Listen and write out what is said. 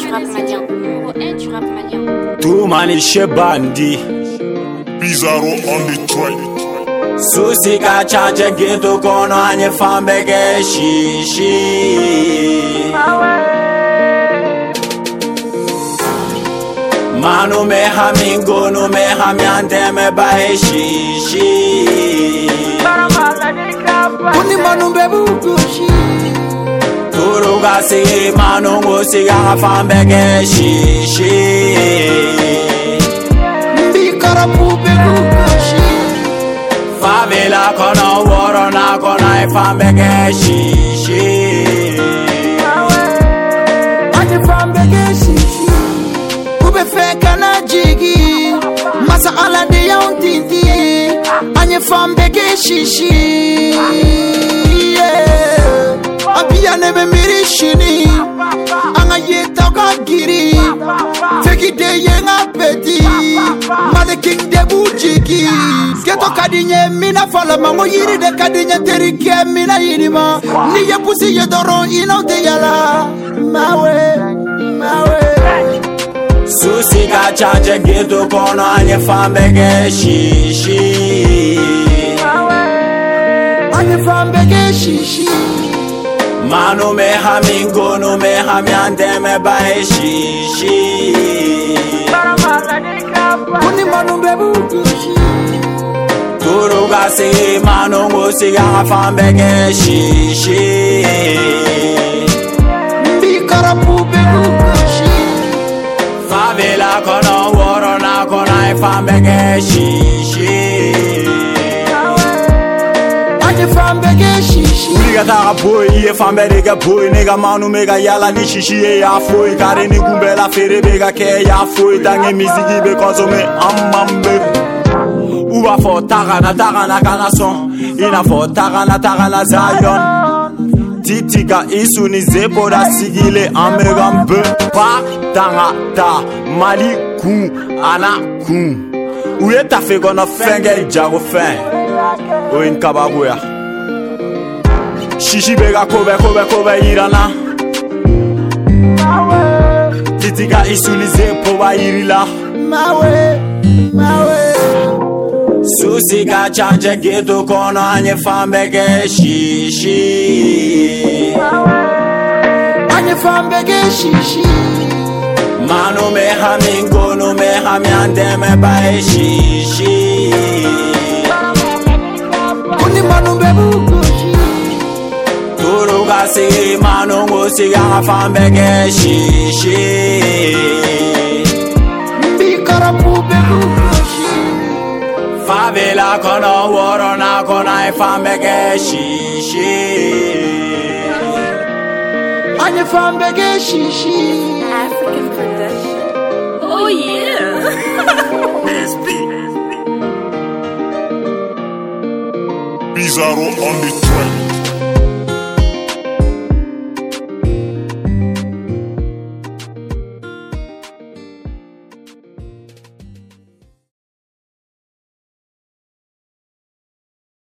du rap malien. Numéro 1 du rap malien. Tout maniche bandi. Bizarro on the track. Susi ka charge ghetto kono anye fambe ke shishi. Manu me hamingo no me hamiante me bae shishi. Kuni manu bebu kushi. Turuga si manu ngosi ga fambe ke shishi. Mbikara pu bebu kushi. Favela kono woro na kono e fambe ke shishi. Anye fambe ke shishi. Ube feka na jigi. Masa ala de ya untiti. Anye fambe ke shishi. Abia nebe miri shini. Anga yeta ka giri. Feki de yenga peti. Made king de bujiki. Geto kadinye mina fala mango yiri de kadinye terike mina yiri ma. Ni ye pusi ye doro ino de yala. Mawe. Susi ka charge ghetto kono anye fambe ke shishi. Anye fambe ke shishi. Manu me hamingo no me hamiante me bae shishi. Kuni manu bebu kushi. Turuga si manu ngosi ga fambe ke shishi. Mbikara pu bebu kushi. Favela kono woro na kono e fambe ke shishi. Anye fambe ke shishi. Nigga ta boy, ye fambe nigga boy, nigga manu mega yala ni shishi ye ya foi. Kare ni gumbela fere bega ke ya foi. Tange mizigi be konsome amambe. Uba fo tagana kana son. Ina fo tagana Zion. Titika isu ni zepo da sigile amegambe. Pa tanga ta mali kun ana kun. Uye ta fe gonna fenge jago fen. O in kababuya. Shishi bega kobe irana. Titika isunize poba irila. Mawe. Susi ka charge ghetto kono anye fambe ke shishi. Anye fambe ke shishi. Manu me hamingo no me hamiante me bae shishi. Kuni manu bebu kushi. Turuga si manu ngosi ga fambe ke shishi. Mbikara pu bebu kushi. Favela kono woro na kono e fambe ke shishi. Anye fambe ke shishi. African production. Oh yeah. Bizarro on the